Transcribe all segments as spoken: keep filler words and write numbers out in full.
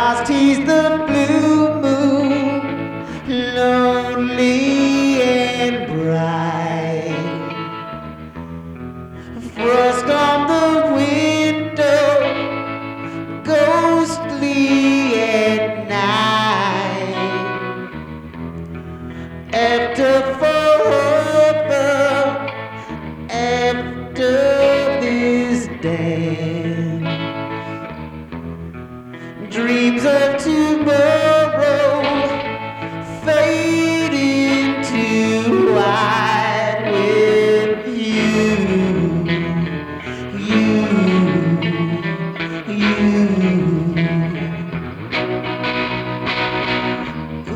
Stars tease the blue moon, lonely and bright. Frost on the window, ghostly at night. After forever, after this dance, dreams of tomorrow fade into white with you, you, you. Ooh,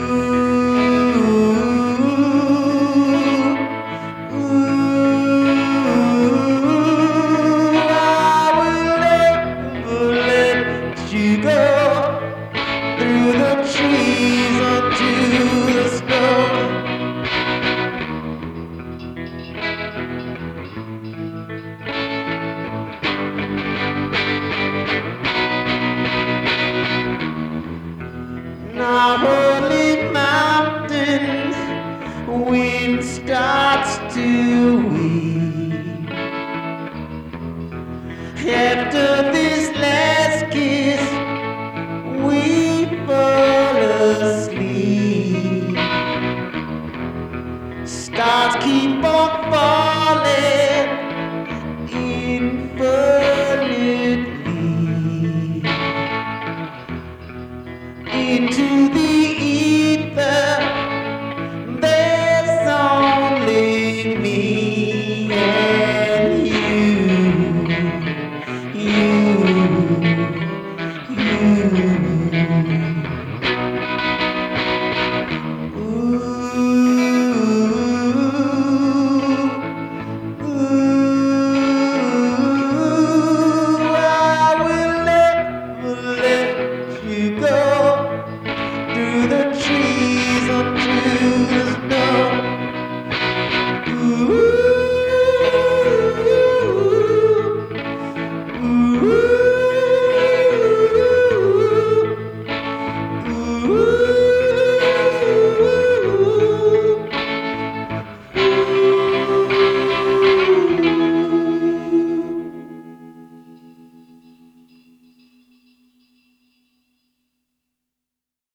ooh, I will never let you go through the trees onto the snow. Now holy mountains, wind starts to weep. After this last kiss, we fall asleep. Stars keep on falling.